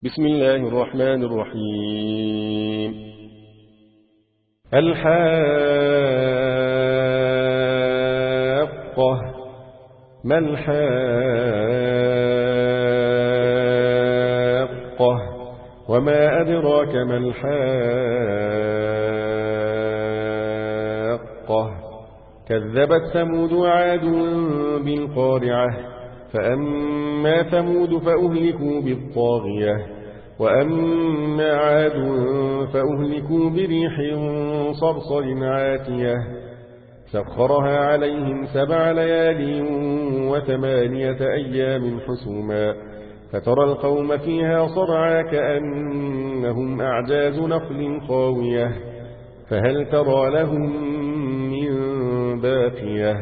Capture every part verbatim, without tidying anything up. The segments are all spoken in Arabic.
بسم الله الرحمن الرحيم. الحاقة. ما الحاقة؟ وما أدراك ما الحاقة؟ كذبت ثمود وعاد بالقارعة. فأما ثمود فأهلكوا بالطاغية، وأما عاد فأهلكوا بريح صرصر عاتية سخرها عليهم سبع ليال وثمانية أيام حسوما، فترى القوم فيها صرعا كأنهم أعجاز نخل خاوية، فهل ترى لهم من باقية؟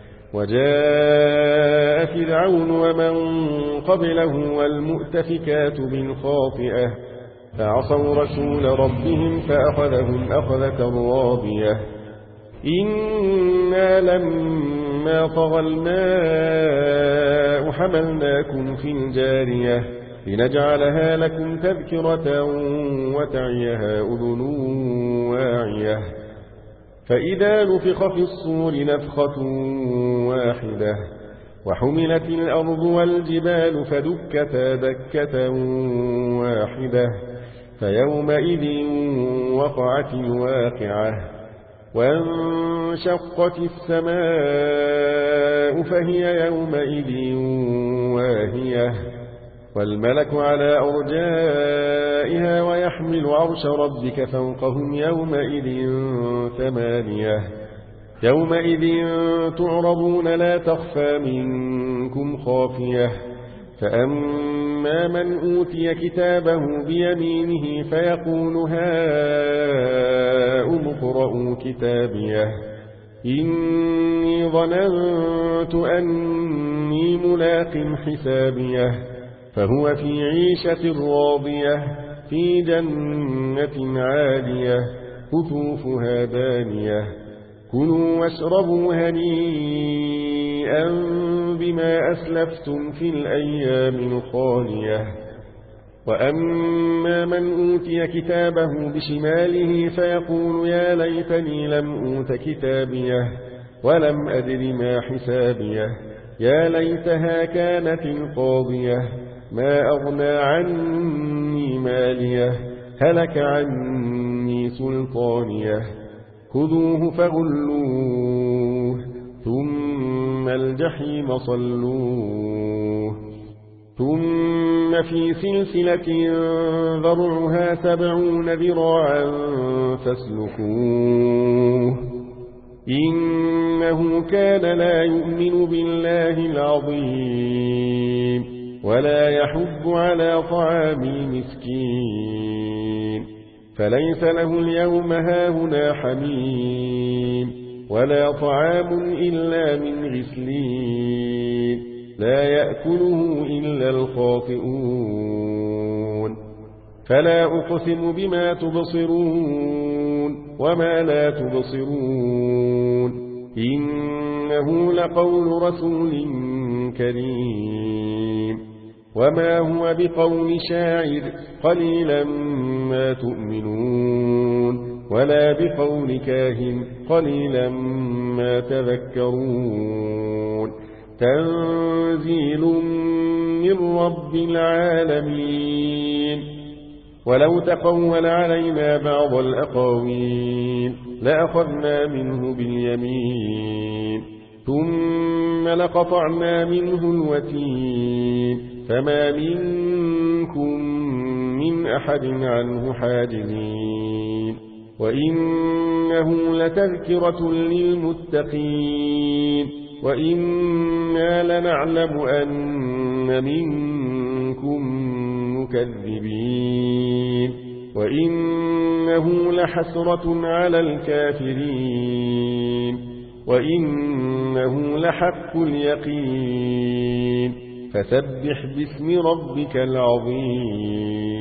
وجاء فرعون ومن قبله والمؤتفكات بالخاطئة فعصوا رسول ربهم فأخذهم أخذة رابية. إنا لما طغى الماء حملناكم في الجارية لنجعلها لكم تذكرة وتعيها أذن واعية. فإذا نفخ في الصور نفخة واحدة وحملت الأرض والجبال فدكتا دكة واحدة فيومئذ وقعت الواقعة. وانشقت السماء فهي يومئذ واهية، والملك على أرجائها ويحمل عرش ربك فوقهم يومئذ ثمانية. يومئذ تعرضون لا تخفى منكم خافية. فأما من أوتي كتابه بيمينه فيقول هاؤم اقرءوا كتابيه إني ظننت أني ملاق حسابيه فهو في عيشة راضية في جنة عالية قطوفها دانية. كلوا واشربوا هنيئا بما أسلفتم في الأيام الخالية. وأما من أوتي كتابه بشماله فيقول يا ليتني لم أوت كتابيه ولم أدر ما حسابيه يا ليتها كانت القاضية ما أغنى عني ماليه هلك عني سلطانيه. خذوه فغلوه ثم الجحيم صلوه ثم في سلسلة ذرعها سبعون ذراعا فاسلكوه إنه كان لا يؤمن بالله العظيم ولا يحب على طعام المسكين فليس له اليوم هاهنا حميم ولا طعام إلا من غسلين لا يأكله إلا الخاطئون. فلا أقسم بما تبصرون وما لا تبصرون إنه لقول رسول كريم وما هو بقول شاعر قليلا ما تؤمنون ولا بقول كاهن قليلا ما تذكرون. تنزيل من رب العالمين. ولو تقول علينا بعض الأقاويل لأخذنا منه باليمين ثم لقطعنا منه الوتين فما منكم من أحد عنه حاجزين. وإنه لتذكرة للمتقين وإنا لنعلم أن منكم مكذبين وإنه لحسرة على الكافرين وإنه لحق اليقين. فسبح باسم ربك العظيم.